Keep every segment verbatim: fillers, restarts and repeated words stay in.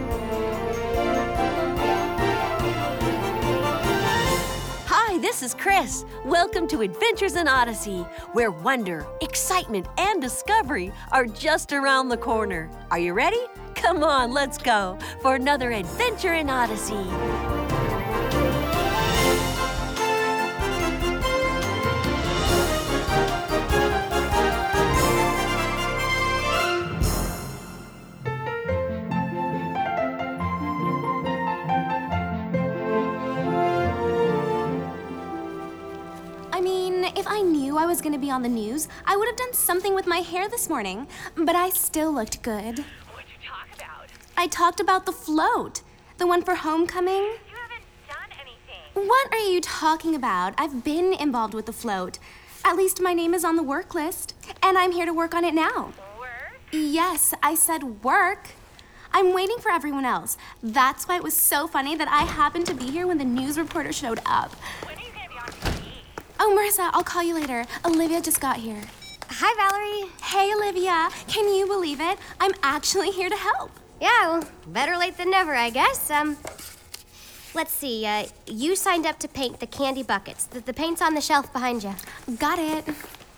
Hi, this is Chris. Welcome to Adventures in Odyssey, where wonder, excitement, and discovery are just around the corner. Are you ready? Come on, let's go for another adventure in Odyssey. If I knew I was going to be on the news, I would have done something with my hair this morning. But I still looked good. What'd you talk about? I talked about the float. The one for homecoming. You haven't done anything. What are you talking about? I've been involved with the float. At least my name is on the work list. And I'm here to work on it now. Work? Yes, I said work. I'm waiting for everyone else. That's why it was so funny that I happened to be here when the news reporter showed up. When are you gonna be on T V? Oh, Marissa, I'll call you later. Olivia just got here. Hi, Valerie. Hey, Olivia. Can you believe it? I'm actually here to help. Yeah, well, better late than never, I guess. Um, let's see. Uh, you signed up to paint the candy buckets. The, the paint's on the shelf behind you. Got it.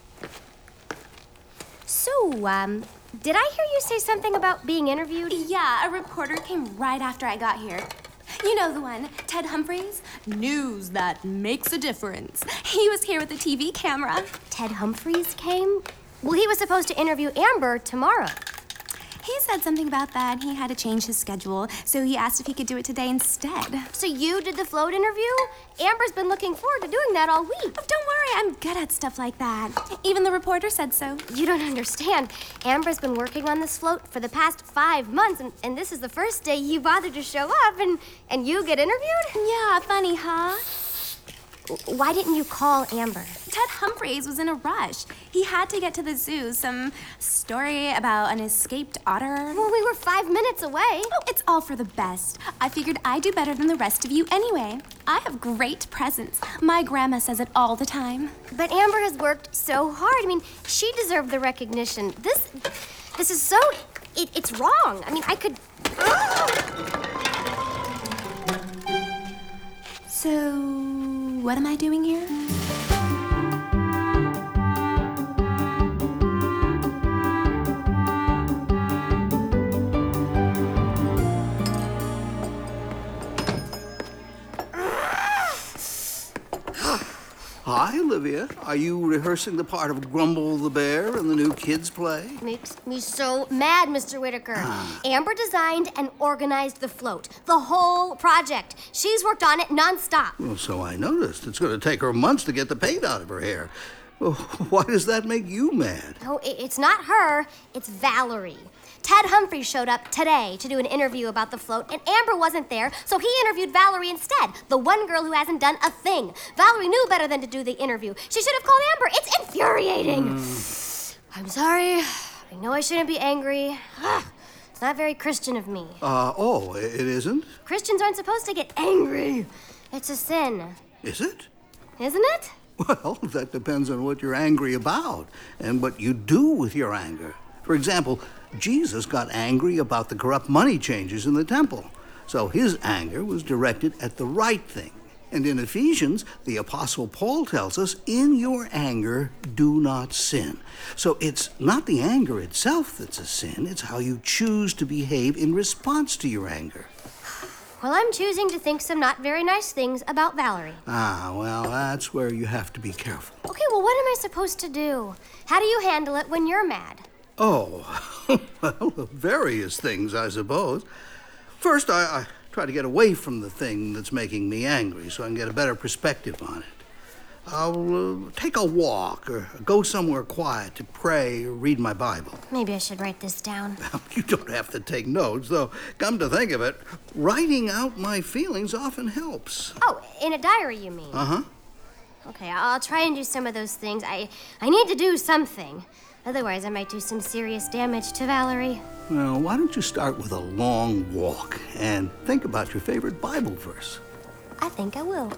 So, um, did I hear you say something about being interviewed? Yeah, a reporter came right after I got here. You know the one, Ted Humphries? News that makes a difference. He was here with a T V camera. Ted Humphries came? Well, he was supposed to interview Amber tomorrow. He said something about that. He had to change his schedule, so he asked if he could do it today instead. So you did the float interview? Amber's been looking forward to doing that all week. Oh, don't worry, I'm good at stuff like that. Even the reporter said so. You don't understand. Amber's been working on this float for the past five months, and, and this is the first day you bothered to show up, and, and you get interviewed? Yeah, funny, huh? Why didn't you call Amber? Ted Humphries was in a rush. He had to get to the zoo. Some story about an escaped otter. Well, we were five minutes away. Oh, it's all for the best. I figured I'd do better than the rest of you anyway. I have great presence. My grandma says it all the time. But Amber has worked so hard. I mean, she deserved the recognition. This, this is so, it, it's wrong. I mean, I could... So... what am I doing here? Hi, Olivia. Are you rehearsing the part of Grumble the Bear in the new kids' play? Makes me so mad, Mister Whitaker. Amber designed and organized the float, the whole project. She's worked on it nonstop. Well, so I noticed. It's going to take her months to get the paint out of her hair. Well, why does that make you mad? No, it- it's not her. It's Valerie. Ted Humphries showed up today to do an interview about the float, and Amber wasn't there, so he interviewed Valerie instead, the one girl who hasn't done a thing. Valerie knew better than to do the interview. She should have called Amber. It's infuriating. Mm. I'm sorry. I know I shouldn't be angry. It's not very Christian of me. Uh, oh, it isn't? Christians aren't supposed to get angry. It's a sin. Is it? Isn't it? Well, that depends on what you're angry about and what you do with your anger. For example, Jesus got angry about the corrupt money changers in the temple. So his anger was directed at the right thing. And in Ephesians, the Apostle Paul tells us, in your anger, do not sin. So it's not the anger itself that's a sin. It's how you choose to behave in response to your anger. Well, I'm choosing to think some not very nice things about Valerie. Ah, well, that's where you have to be careful. Okay, well, what am I supposed to do? How do you handle it when you're mad? Oh, well, various things, I suppose. First, I, I try to get away from the thing that's making me angry so I can get a better perspective on it. I'll uh, take a walk or go somewhere quiet to pray or read my Bible. Maybe I should write this down. You don't have to take notes, though. Come to think of it, writing out my feelings often helps. Oh, in a diary, you mean? Uh-huh. Okay, I'll try and do some of those things. I, I need to do something. Otherwise, I might do some serious damage to Valerie. Well, why don't you start with a long walk and think about your favorite Bible verse? I think I will.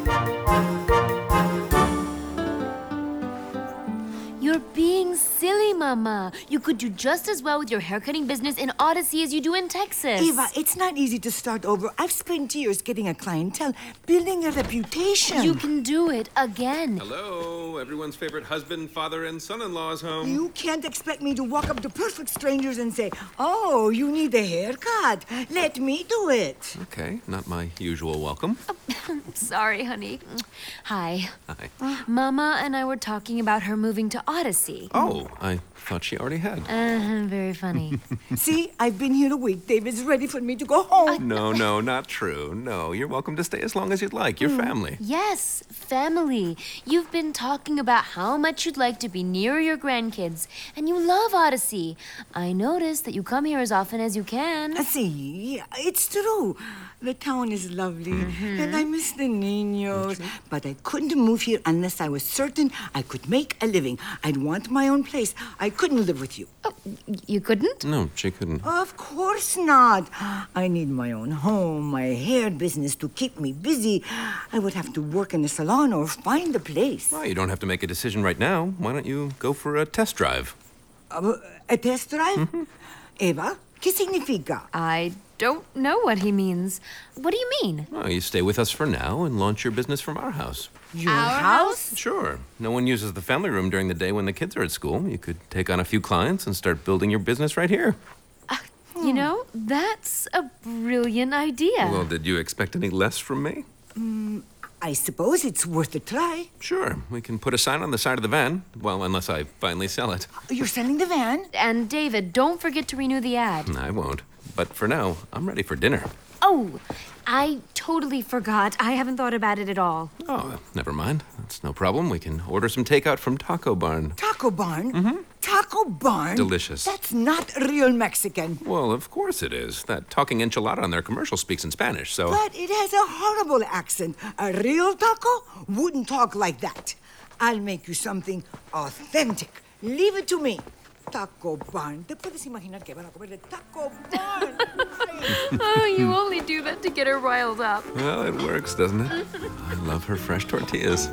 You're being silly, Mama. You could do just as well with your haircutting business in Odyssey as you do in Texas. Eva, it's not easy to start over. I've spent years getting a clientele, building a reputation. You can do it again. Hello, everyone's favorite husband, father, and son-in-law's home. You can't expect me to walk up to perfect strangers and say, oh, you need a haircut. Let me do it. Okay, not my usual welcome. Sorry, honey. Hi. Hi. Mama and I were talking about her moving to Odyssey. Oh, I thought she already had. Uh, very funny. See, I've been here a week. David's ready for me to go home. No, no, not true. No, you're welcome to stay as long as you'd like. Your family. Yes, family. You've been talking about how much you'd like to be near your grandkids, and you love Odyssey. I noticed that you come here as often as you can. Uh, See, it's true. The town is lovely, and I miss the niños. But I couldn't move here unless I was certain I could make a living. I'd want my own place. I couldn't live with you. Oh, y- you couldn't? No, she couldn't. Of course not. I need my own home, my hair business to keep me busy. I would have to work in a salon or find a place. Well, you don't have to make a decision right now. Why don't you go for a test drive? Uh, a test drive? Eva, ¿qué significa? I don't know what he means. What do you mean? Well, you stay with us for now and launch your business from our house. Your house? Sure. No one uses the family room during the day when the kids are at school. You could take on a few clients and start building your business right here. You know, that's a brilliant idea. Well, did you expect any less from me? I suppose it's worth a try. Sure. We can put a sign on the side of the van. Well, unless I finally sell it. You're selling the van? And David, don't forget to renew the ad. I won't. But for now, I'm ready for dinner. Oh, I totally forgot. I haven't thought about it at all. Oh, never mind. That's no problem. We can order some takeout from Taco Barn. Taco Barn? Mm-hmm. Taco Barn? Delicious. That's not real Mexican. Well, of course it is. That talking enchilada on their commercial speaks in Spanish, so... But it has a horrible accent. A real taco wouldn't talk like that. I'll make you something authentic. Leave it to me. Taco Barn. ¿Te puedes imaginar que van a comer de Taco Barn? Oh, you only do that to get her riled up. Well, it works, doesn't it? I love her fresh tortillas.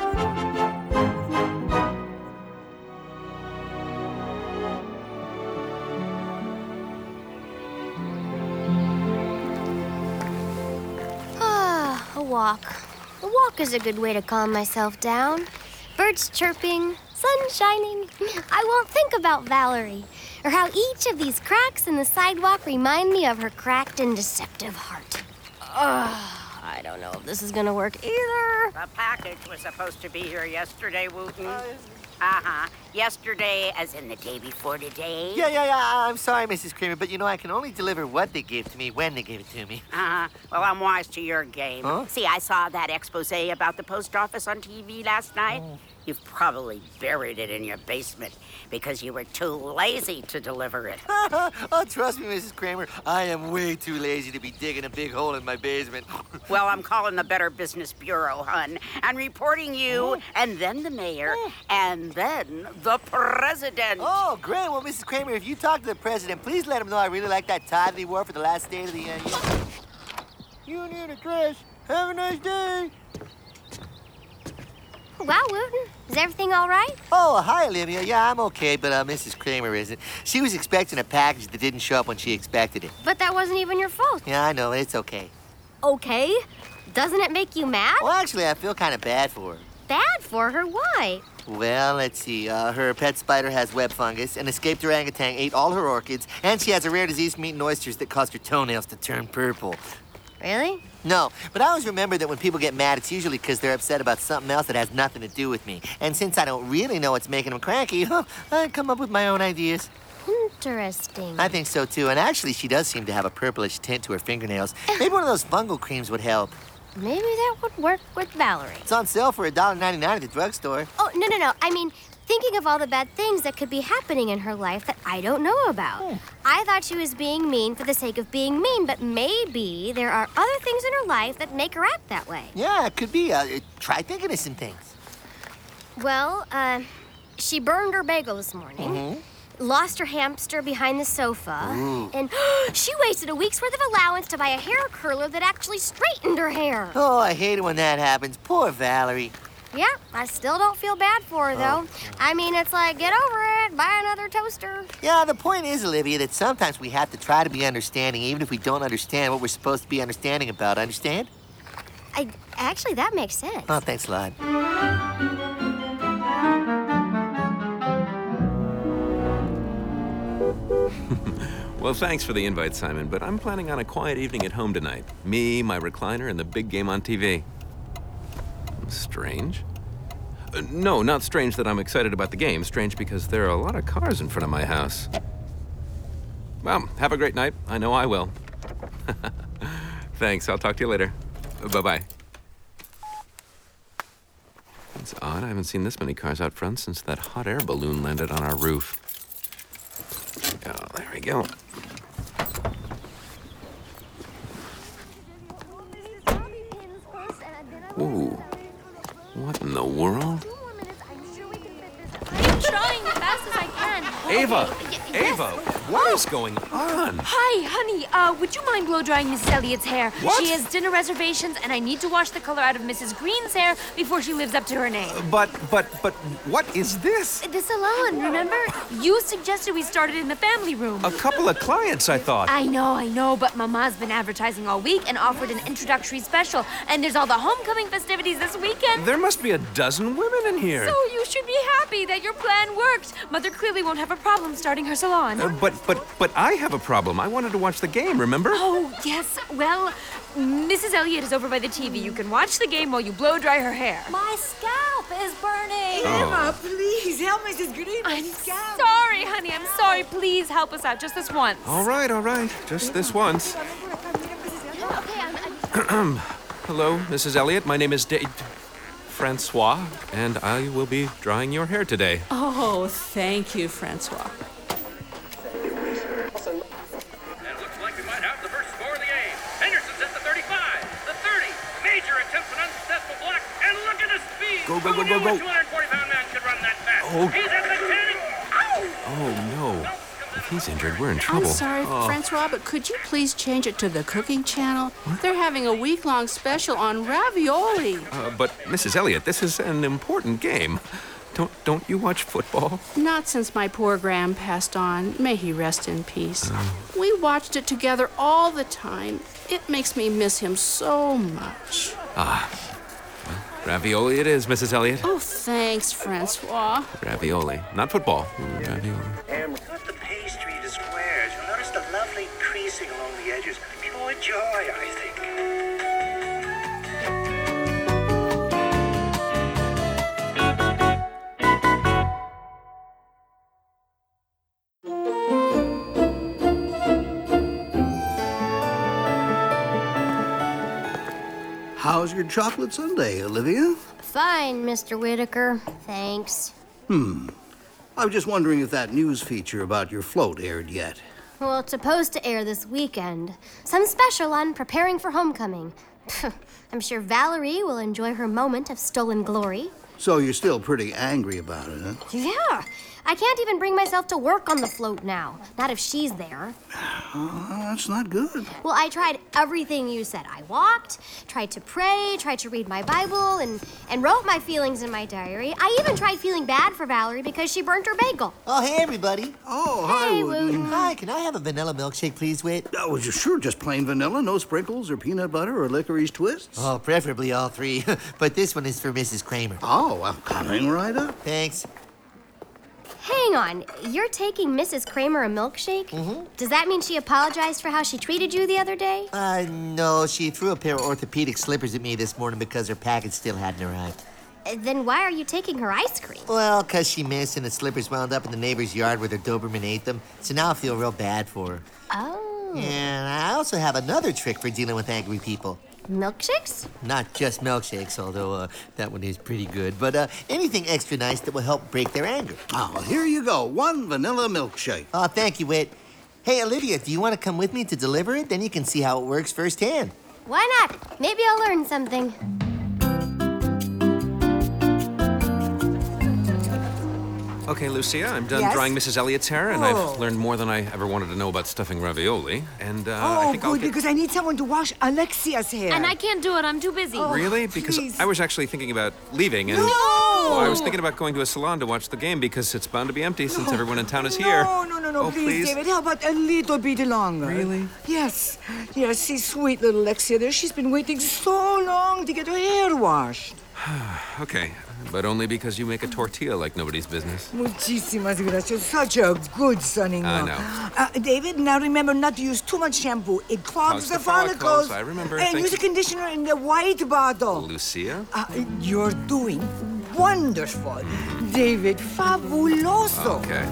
Ah, a walk. A walk is a good way to calm myself down. Birds chirping, sun shining. I won't think about Valerie, or how each of these cracks in the sidewalk remind me of her cracked and deceptive heart. Ugh, I don't know if this is gonna work either. The package was supposed to be here yesterday, Wooten. Uh-huh. Yesterday, as in the day before today. Yeah, yeah, yeah. I'm sorry, Missus Kramer, but you know I can only deliver what they gave to me when they gave it to me. Uh-huh. Well, I'm wise to your game. Huh? See, I saw that expose about the post office on T V last night. Oh. You've probably buried it in your basement because you were too lazy to deliver it. Oh, trust me, Missus Kramer, I am way too lazy to be digging a big hole in my basement. Well, I'm calling the Better Business Bureau, hun, and reporting you, and then the mayor, and then the president. Oh, great. Well, Missus Kramer, if you talk to the president, please let him know I really like that tie that he wore for the last day of the year. You need a dress. Have a nice day. Well, Wooten, is everything all right? Oh, hi, Olivia. Yeah, I'm okay, but uh, Missus Kramer isn't. She was expecting a package that didn't show up when she expected it. But that wasn't even your fault. Yeah, I know. It's okay. Okay. Doesn't it make you mad? Well, actually, I feel kind of bad for her. Bad for her? Why? Well, let's see. Uh, her pet spider has web fungus, an escaped orangutan ate all her orchids, and she has a rare disease from eating oysters that caused her toenails to turn purple. Really? No, but I always remember that when people get mad, it's usually because they're upset about something else that has nothing to do with me. And since I don't really know what's making them cranky, I come up with my own ideas. Interesting. I think so, too. And actually, she does seem to have a purplish tint to her fingernails. Maybe one of those fungal creams would help. Maybe that would work with Valerie. It's on sale for a dollar ninety-nine at the drugstore. Oh, no, no, no. I mean, thinking of all the bad things that could be happening in her life that I don't know about. Hmm. I thought she was being mean for the sake of being mean, but maybe there are other things in her life that make her act that way. Yeah, it could be. Uh, try thinking of some things. Well, uh, she burned her bagel this morning. Mm-hmm. Lost her hamster behind the sofa. Ooh. And she wasted a week's worth of allowance to buy a hair curler that actually straightened her hair. Oh, I hate it when that happens. Poor Valerie. Yeah, I still don't feel bad for her, though. I mean, it's like, get over it. Dad, buy another toaster. Yeah, the point is, Olivia, that sometimes we have to try to be understanding even if we don't understand what we're supposed to be understanding about. Understand? I actually, that makes sense. Oh, thanks a lot. Well, thanks for the invite, Simon, but I'm planning on a quiet evening at home tonight. Me, my recliner, and the big game on T V. Strange? Uh, no, not strange that I'm excited about the game. Strange because there are a lot of cars in front of my house. Well, have a great night. I know I will. Thanks. I'll talk to you later. Bye-bye. It's odd. I haven't seen this many cars out front since that hot air balloon landed on our roof. Oh, there we go. Ooh. What in the world? I'm trying as fast as I can. Ava! Okay, y- yes. Ava! What is going on? Hi, honey. Uh, would you mind blow drying Missus Elliott's hair? What? She has dinner reservations, and I need to wash the color out of Missus Green's hair before she lives up to her name. But, but, but, what is this? The salon, remember? You suggested we started in the family room. A couple of clients, I thought. I know, I know, but Mama's been advertising all week and offered an introductory special, and there's all the homecoming festivities this weekend. There must be a dozen women in here. So you should be happy that your plan worked. Mother clearly won't have a problem starting her salon. Uh, but, but, but I have a problem. I wanted to watch the game, remember? Oh, yes. Well, Missus Elliott is over by the T V. You can watch the game while you blow dry her hair. My scalp is burning. Emma, please help Missus Green. I'm sorry, honey. I'm sorry. Please help us out just this once. All right, all right. Just this once. Okay, I'm, I'm... Hello, Missus Elliott. My name is Da- Francois, and I will be drying your hair today. Oh, thank you, Francois. And it looks like we might have the first score of the game. Henderson's at the thirty-five, the thirty. Major attempts an unsuccessful block, and look at the speed. Go, go, go, Who go, knew go. a two hundred forty pound man could run that fast? Oh. He's at the ten. Ow! Oh, no. If he's injured, we're in trouble. I'm sorry, Oh. Francois, but could you please change it to the cooking channel? They're having a week-long special on ravioli. Uh, but, Missus Elliott, this is an important game. Don't, don't you watch football? Not since my poor Graham passed on. May he rest in peace. We watched it together all the time. It makes me miss him so much. Ah. Well, ravioli it is, Missus Elliott. Oh, thanks, Francois. Ravioli, not football. Mm, ravioli. Cut the pastry to squares. You'll notice the lovely creasing along the edges. Pure joy, I think. How's your chocolate sundae, Olivia? Fine, Mister Whitaker. Thanks. Hmm. I was just wondering if that news feature about your float aired yet. Well, it's supposed to air this weekend. Some special on preparing for homecoming. I'm sure Valerie will enjoy her moment of stolen glory. So you're still pretty angry about it, huh? Yeah. I can't even bring myself to work on the float now. Not if she's there. Oh, that's not good. Well, I tried everything you said. I walked, tried to pray, tried to read my Bible, and, and wrote my feelings in my diary. I even tried feeling bad for Valerie because she burnt her bagel. Oh, hey, everybody. Oh, hi, Hey, Wooten. Wooten. Hi, can I have a vanilla milkshake, please, Whit? Oh, well, sure, just plain vanilla, no sprinkles or peanut butter or licorice twists. Oh, preferably all three. But this one is for Missus Kramer. Oh, I'm coming right up. Thanks. Hang on, you're taking Missus Kramer a milkshake? Mm-hmm. Does that mean she apologized for how she treated you the other day? Uh, no, she threw a pair of orthopedic slippers at me this morning because her package still hadn't arrived. Uh, Then why are you taking her ice cream? Well, because she missed and the slippers wound up in the neighbor's yard where their Doberman ate them. So now I feel real bad for her. Oh. And I also have another trick for dealing with angry people. Milkshakes? Not just milkshakes, although uh, that one is pretty good, but uh, anything extra nice that will help break their anger. Oh, here you go. One vanilla milkshake. Oh, thank you, Whit. Hey, Olivia, do you want to come with me to deliver it? Then you can see how it works firsthand. Why not? Maybe I'll learn something. Okay, Lucia, I'm done Yes? drying Missus Elliott's hair, and Oh. I've learned more than I ever wanted to know about stuffing ravioli. And uh, I Oh, think I'll good, get... because I need someone to wash Alexia's hair. And I can't do it. I'm too busy. Oh, Really? Because please. I was actually thinking about leaving and... No! Well, I was thinking about going to a salon to watch the game because it's bound to be empty since everyone in town is here. No, no, no, no, Oh, please, please? David. How about a little bit longer? Really? Yes. Yes, see, sweet little Lexia there. She's been waiting so long to get her hair washed. Okay, but only because you make a tortilla like nobody's business. Muchísimas gracias. Such a good son-in-law. I know. Uh, David, now remember not to use too much shampoo. It clogs Clogs the the follicles. follicles. I remember. And Thank use you. a conditioner in the white bottle. Lucia? Uh, you're doing wonderful. David, fabuloso. Okay.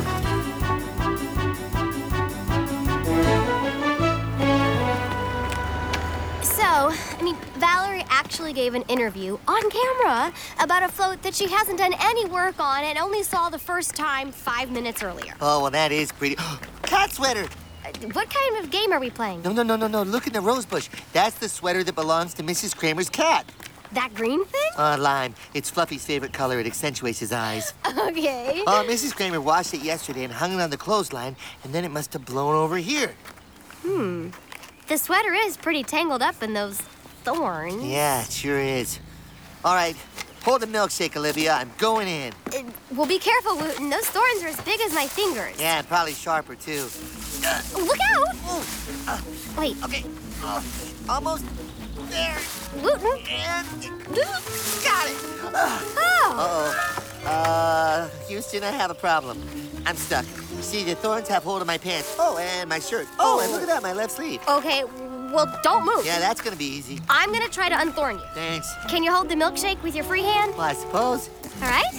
So, I mean, Valerie actually gave an interview on camera about a float that she hasn't done any work on and only saw the first time five minutes earlier. Oh, well, that is pretty. Cat sweater! Uh, What kind of game are we playing? No, no, no, no, no. Look in the rose bush. That's the sweater that belongs to Missus Kramer's cat. That green thing? Uh, lime. It's Fluffy's favorite color. It accentuates his eyes. Okay. Uh, Missus Kramer washed it yesterday and hung it on the clothesline, and then it must have blown over here. Hmm. The sweater is pretty tangled up in those thorns. Yeah, it sure is. All right, hold the milkshake, Olivia. I'm going in. Uh, well, be careful, Wooten. Those thorns are as big as my fingers. Yeah, and probably sharper, too. Uh, look out! Uh, Wait. Okay, uh, almost there. Wooten. And got it. Oh. Uh-oh. Uh, Houston, I have a problem. I'm stuck. See, the thorns have hold of my pants. Oh, and my shirt. Oh, and look at that, my left sleeve. Okay, well, don't move. Yeah, that's gonna be easy. I'm gonna try to unthorn you. Thanks. Can you hold the milkshake with your free hand? Well, I suppose. All right.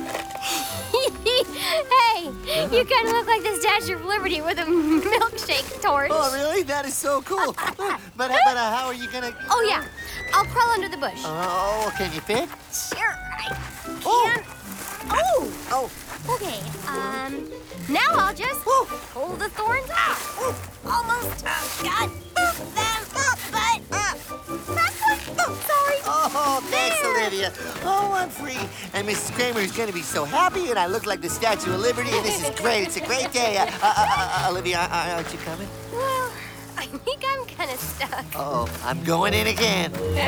Hey, you kind of look like the Statue of Liberty with a milkshake torch. Oh, really? That is so cool. but but uh, how are you gonna... Oh, yeah. I'll crawl under the bush. Oh, can you fit? Sure, I can. Oh. Oh. Oh. Okay, um, now I'll just pull the thorns out. Almost got them, but not quite. Sorry. Oh, thanks, There. Olivia. Oh, I'm free. And Missus Kramer is going to be so happy, and I look like the Statue of Liberty, and this is great. It's a great day. Uh, uh, uh, uh, Olivia, uh, aren't you coming? Well, I think I'm kind of stuck. Uh-oh, I'm going in again.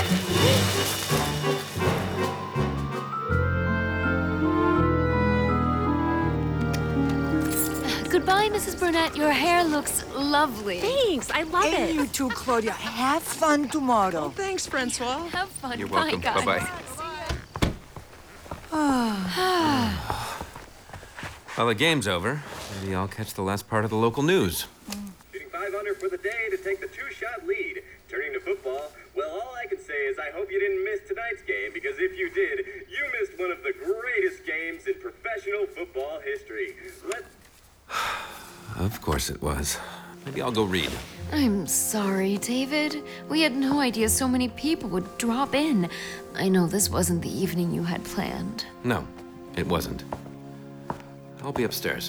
Goodbye, Missus Burnett. Your hair looks lovely. Thanks. I love And it. you too, Claudia. Have fun tomorrow. Thanks, Francois. Have fun. You're Bye, welcome. guys. Bye-bye. Well, the game's over. Maybe I'll catch the last part of the local news. Shooting five under for the day to take the two-shot lead. Turning to football, well, all I can say is I hope you didn't miss tonight's game, because if you did, you missed one of the greatest games in professional football history. Let's... Of course it was. Maybe I'll go read. I'm sorry, David. We had no idea so many people would drop in. I know this wasn't the evening you had planned. No, it wasn't. I'll be upstairs.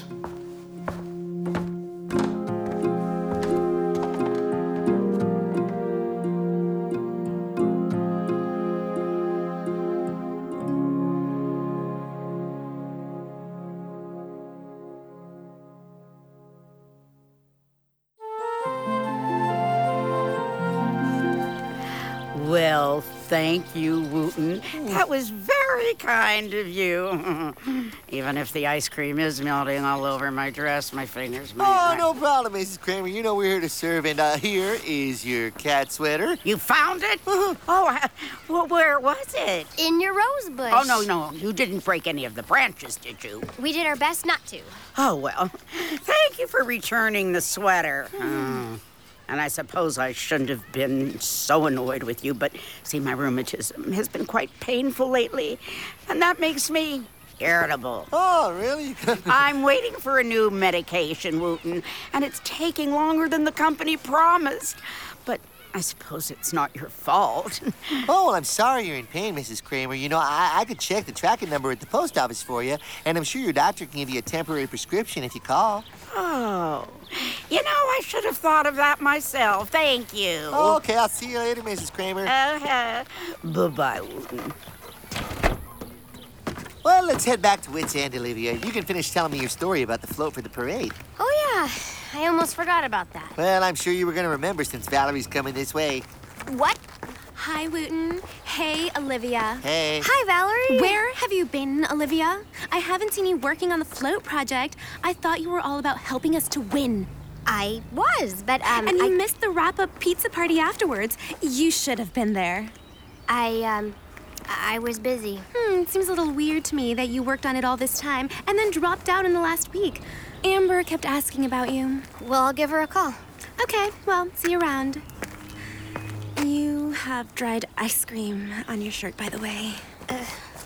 Well, thank you, Wooten. That was very kind of you. Even if the ice cream is melting all over my dress, my fingers, my... Oh, no problem, Missus Kramer. You know we're here to serve, and uh, here is your cat sweater. You found it? Oh, I- well, where was it? In your rose bush. Oh, no, no. You didn't break any of the branches, did you? We did our best not to. Oh, well, thank you for returning the sweater. Oh. And I suppose I shouldn't have been so annoyed with you, but see, my rheumatism has been quite painful lately, and that makes me irritable. Oh, really? I'm waiting for a new medication, Wooten, and it's taking longer than the company promised. But I suppose it's not your fault. Oh, well, I'm sorry you're in pain, Missus Kramer. You know, I, I could check the tracking number at the post office for you, and I'm sure your doctor can give you a temporary prescription if you call. Oh, you know, I should have thought of that myself. Thank you. Oh, okay, I'll see you later, Missus Kramer. Uh-huh. Bye-bye, Wooten. Well, let's head back to Wits End, Olivia. You can finish telling me your story about the float for the parade. Oh, yeah. I almost forgot about that. Well, I'm sure you were going to remember since Valerie's coming this way. What? Hi, Wooten. Hey, Olivia. Hey. Hi, Valerie. Where have you been, Olivia? I haven't seen you working on the float project. I thought you were all about helping us to win. I was, but, um, And you I... missed the wrap-up pizza party afterwards. You should have been there. I, um, I was busy. Hmm, it seems a little weird to me that you worked on it all this time and then dropped out in the last week. Amber kept asking about you. Well, I'll give her a call. Okay, well, see you around. You have dried ice cream on your shirt, by the way. Uh,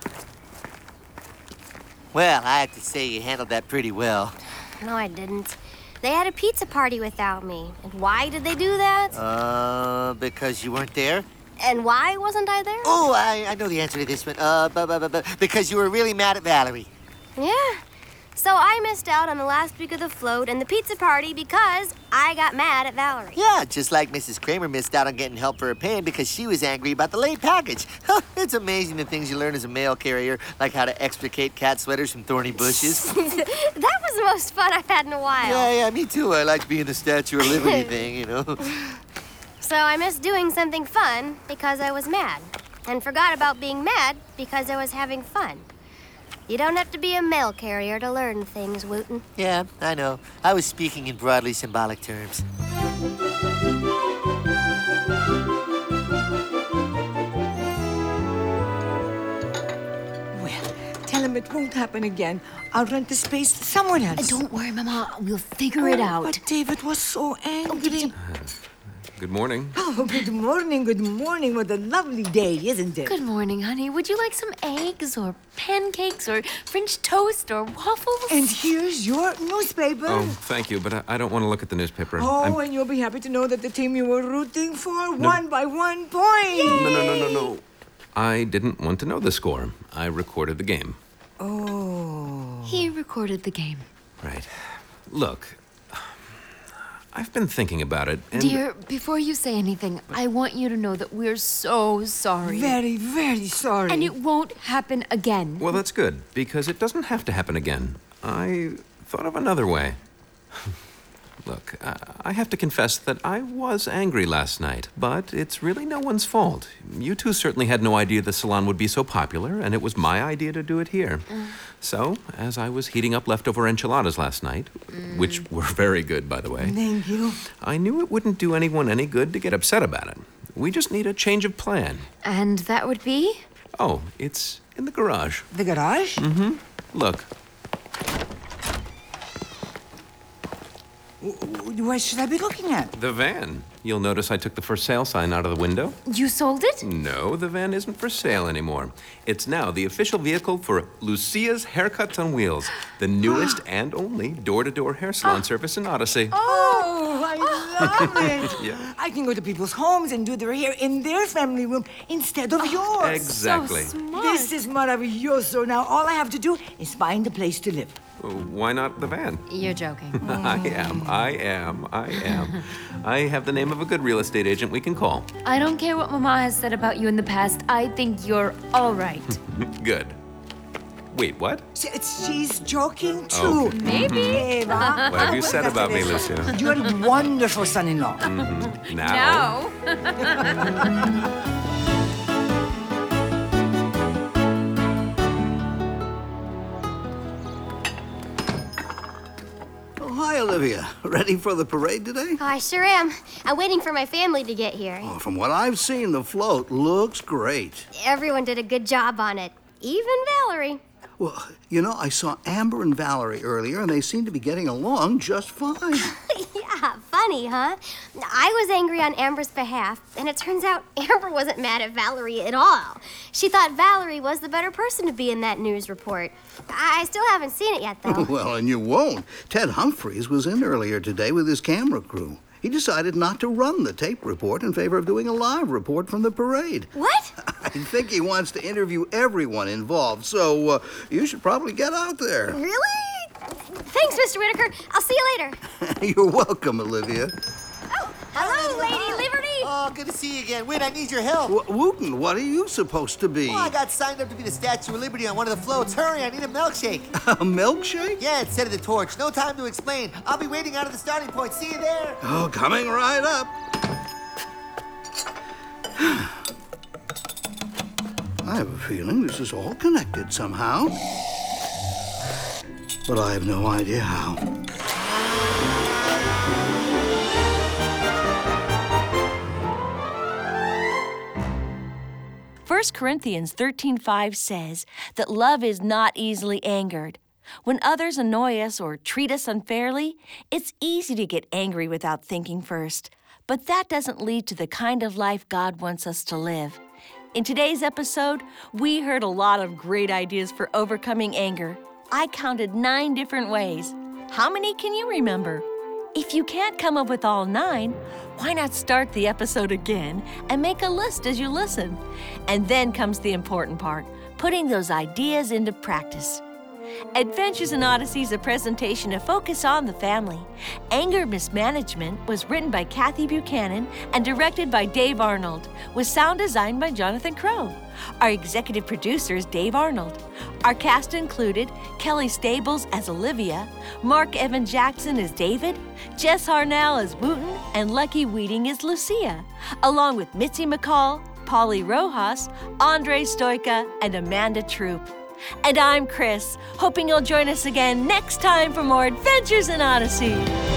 Well, I have to say you handled that pretty well. No, I didn't. They had a pizza party without me. And why did they do that? Uh, because you weren't there? And why wasn't I there? Oh, I, I know the answer to this one. Uh, bu- bu- bu- bu- because you were really mad at Valerie. Yeah. So I missed out on the last week of the float and the pizza party because I got mad at Valerie. Yeah, just like Missus Kramer missed out on getting help for her pan because she was angry about the late package. It's amazing the things you learn as a mail carrier, like how to extricate cat sweaters from thorny bushes. That was the most fun I've had in a while. Yeah, yeah, me too. I like being the Statue of Liberty thing, you know. So I missed doing something fun because I was mad, and forgot about being mad because I was having fun. You don't have to be a mail carrier to learn things, Wooten. Yeah, I know. I was speaking in broadly symbolic terms. Well, tell him it won't happen again. I'll rent the space to someone else. Don't worry, Mama. We'll figure it Oh, out. But David was so angry. Good morning. Oh, good morning, good morning. What a lovely day, isn't it? Good morning, honey. Would you like some eggs or pancakes or French toast or waffles? And here's your newspaper. Oh, thank you, but I, I don't want to look at the newspaper. Oh, I'm- and you'll be happy to know that the team you were rooting for won by one point. No, no, no, no, no. I didn't want to know the score. I recorded the game. Oh. He recorded the game. Right. Look, I've been thinking about it, and... Dear, before you say anything, I want you to know that we're so sorry. Very, very sorry. And it won't happen again. Well, that's good, because it doesn't have to happen again. I thought of another way. Look, I I have to confess that I was angry last night, but it's really no one's fault. You two certainly had no idea the salon would be so popular, and it was my idea to do it here. Mm. So, as I was heating up leftover enchiladas last night, which were very good, by the way, Thank you. I knew it wouldn't do anyone any good to get upset about it. We just need a change of plan. And that would be? Oh, it's in the garage. The garage? Mm-hmm. Look. What should I be looking at? The van. You'll notice I took the for sale sign out of the window. You sold it? No, the van isn't for sale anymore. It's now the official vehicle for Lucia's Haircuts on Wheels, the newest and only door-to-door hair salon service in Odyssey. Oh, I love it. Yeah. I can go to people's homes and do their hair in their family room instead of yours. Exactly. This is maravilloso. Now all I have to do is find a place to live. Why not the van? You're joking. I am, I am, I am. I have the name of a good real estate agent we can call. I don't care what Mama has said about you in the past. I think you're all right. Good. Wait, what? She- She's joking too. Oh, okay. Maybe. Eva. What have you said about me, Lucia? You're a wonderful son-in-law. Mm-hmm. Now. No. Oh, hi, Olivia. Ready for the parade today? I sure am. I'm waiting for my family to get here. Oh, from what I've seen, the float looks great. Everyone did a good job on it, even Valerie. Well, you know, I saw Amber and Valerie earlier, and they seem to be getting along just fine. Yeah, funny, huh? I was angry on Amber's behalf, and it turns out Amber wasn't mad at Valerie at all. She thought Valerie was the better person to be in that news report. I still haven't seen it yet, though. Well, and you won't. Ted Humphries was in earlier today with his camera crew. He decided not to run the tape report in favor of doing a live report from the parade. What? I think he wants to interview everyone involved, so uh, you should probably get out there. Really? Thanks, Mister Whitaker. I'll see you later. You're welcome, Olivia. Oh, hello, Lady Liberty. Oh, good to see you again. Wait, I need your help. W- Wooten, what are you supposed to be? Oh, I got signed up to be the Statue of Liberty on one of the floats. Hurry, I need a milkshake. A milkshake? Yeah, instead of the torch. No time to explain. I'll be waiting out at the starting point. See you there. Oh, coming right up. I have a feeling this is all connected somehow. But I have no idea how. First Corinthians thirteen five says that love is not easily angered. When others annoy us or treat us unfairly, it's easy to get angry without thinking first. But that doesn't lead to the kind of life God wants us to live. In today's episode, we heard a lot of great ideas for overcoming anger. I counted nine different ways. How many can you remember? If you can't come up with all nine, why not start the episode again and make a list as you listen? And then comes the important part, putting those ideas into practice. Adventures in Odyssey is a presentation of Focus on the Family. Anger Mismanagement was written by Kathy Buchanan and directed by Dave Arnold, with sound designed by Jonathan Crow. Our executive producer is Dave Arnold. Our cast included Kelly Stables as Olivia, Mark Evan Jackson as David, Jess Harnell as Wooten, and Lucky Weeding as Lucia, along with Mitzi McCall, Polly Rojas, Andre Stoica, and Amanda Troop. And I'm Chris, hoping you'll join us again next time for more Adventures in Odyssey.